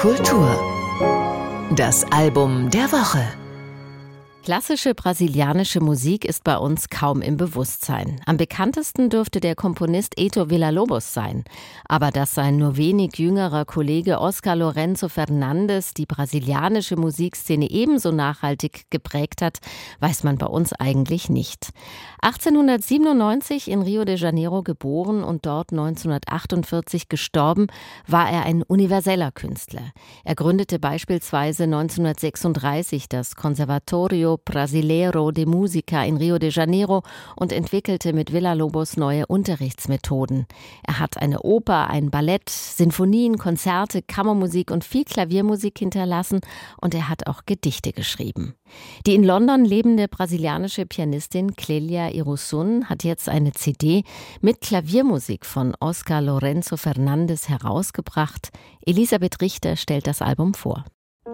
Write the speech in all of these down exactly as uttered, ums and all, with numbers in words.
Kultur. Das Album der Woche. Klassische brasilianische Musik ist bei uns kaum im Bewusstsein. Am bekanntesten dürfte der Komponist Heitor Villa-Lobos sein. Aber dass sein nur wenig jüngerer Kollege Oscar Lourenço Fernandes die brasilianische Musikszene ebenso nachhaltig geprägt hat, weiß man bei uns eigentlich nicht. achtzehnhundertsiebenundneunzig in Rio de Janeiro geboren und dort neunzehnhundertachtundvierzig gestorben, war er ein universeller Künstler. Er gründete beispielsweise neunzehnhundertsechsunddreißig das Conservatorio Brasileiro de Música in Rio de Janeiro und entwickelte mit Villa-Lobos neue Unterrichtsmethoden. Er hat eine Oper, ein Ballett, Sinfonien, Konzerte, Kammermusik und viel Klaviermusik hinterlassen und er hat auch Gedichte geschrieben. Die in London lebende brasilianische Pianistin Clélia Irusun hat jetzt eine C D mit Klaviermusik von Oscar Lourenço Fernandes herausgebracht. Elisabeth Richter stellt das Album vor.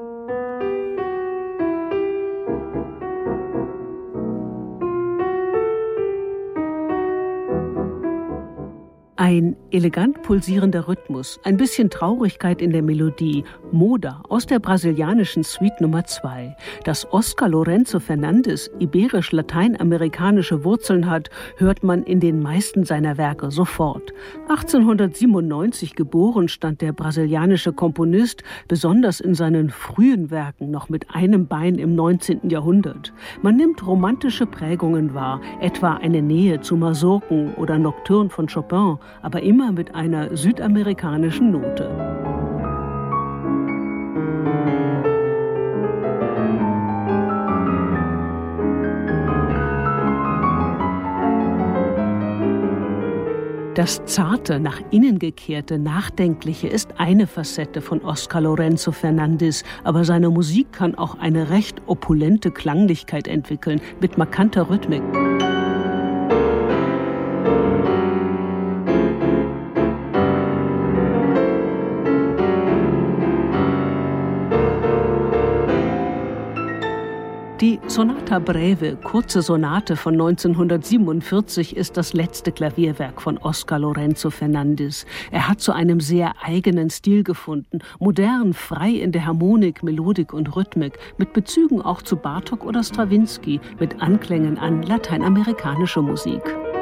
Ein elegant pulsierender Rhythmus, ein bisschen Traurigkeit in der Melodie, Moda aus der brasilianischen Suite Nummer zwei. Dass Oscar Lourenço Fernandes iberisch-lateinamerikanische Wurzeln hat, hört man in den meisten seiner Werke sofort. achtzehnhundertsiebenundneunzig geboren, stand der brasilianische Komponist besonders in seinen frühen Werken noch mit einem Bein im neunzehnten Jahrhundert. Man nimmt romantische Prägungen wahr, etwa eine Nähe zu Mazurken oder Nocturne von Chopin, aber immer mit einer südamerikanischen Note. Das zarte, nach innen gekehrte, nachdenkliche ist eine Facette von Oscar Lourenço Fernandes, aber seine Musik kann auch eine recht opulente Klanglichkeit entwickeln, mit markanter Rhythmik. Die Sonata Breve, kurze Sonate von neunzehnhundertsiebenundvierzig, ist das letzte Klavierwerk von Oscar Lourenço Fernandes. Er hat zu einem sehr eigenen Stil gefunden, modern, frei in der Harmonik, Melodik und Rhythmik, mit Bezügen auch zu Bartók oder Strawinsky, mit Anklängen an lateinamerikanische Musik.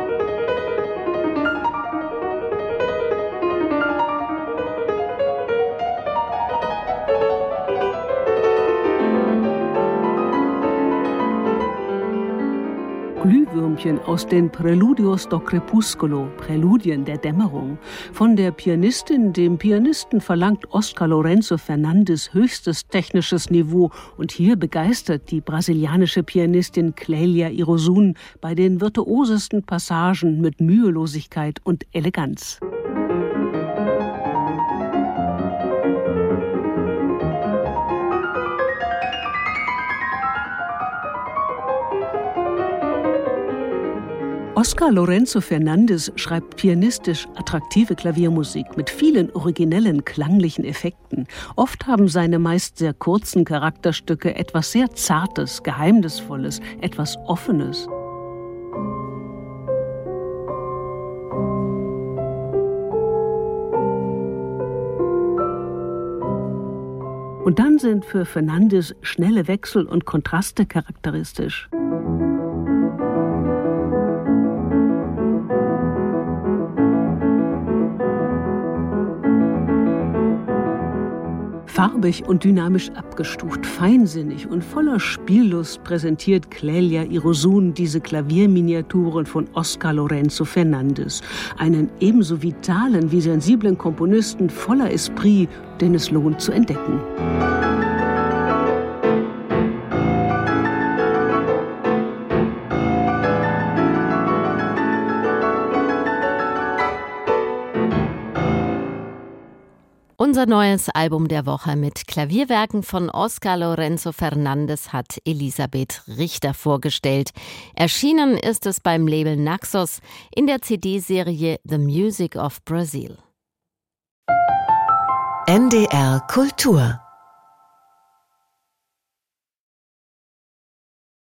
Glühwürmchen aus den Preludios do Crepúsculo, Präludien der Dämmerung. Von der Pianistin, dem Pianisten verlangt Oscar Lourenço Fernandes höchstes technisches Niveau und hier begeistert die brasilianische Pianistin Clélia Irusun bei den virtuosesten Passagen mit Mühelosigkeit und Eleganz. Oscar Lourenço Fernandes schreibt pianistisch attraktive Klaviermusik mit vielen originellen klanglichen Effekten. Oft haben seine meist sehr kurzen Charakterstücke etwas sehr Zartes, Geheimnisvolles, etwas Offenes. Und dann sind für Fernandes schnelle Wechsel und Kontraste charakteristisch. Farbig und dynamisch abgestuft, feinsinnig und voller Spiellust präsentiert Clélia Irusun diese Klavierminiaturen von Oscar Lourenço Fernandes. Einen ebenso vitalen wie sensiblen Komponisten voller Esprit, den es lohnt zu entdecken. Unser neues Album der Woche mit Klavierwerken von Oscar Lourenço Fernandes hat Elisabeth Richter vorgestellt. Erschienen ist es beim Label Naxos in der C D-Serie The Music of Brazil. N D R Kultur